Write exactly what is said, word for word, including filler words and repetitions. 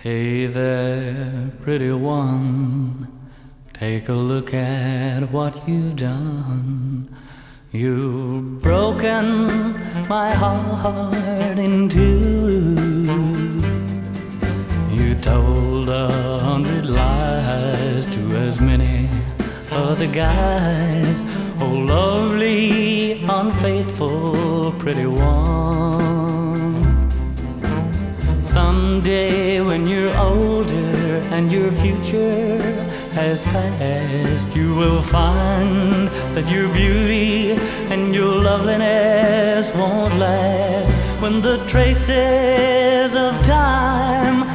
Hey there, pretty one, take a look at what you've done. You've broken my heart in two. You told a hundred lies to as many other guys. Oh, lovely, unfaithful, pretty one. Someday when you're older and your future has passed, you will find that your beauty and your loveliness won't last. When the traces of time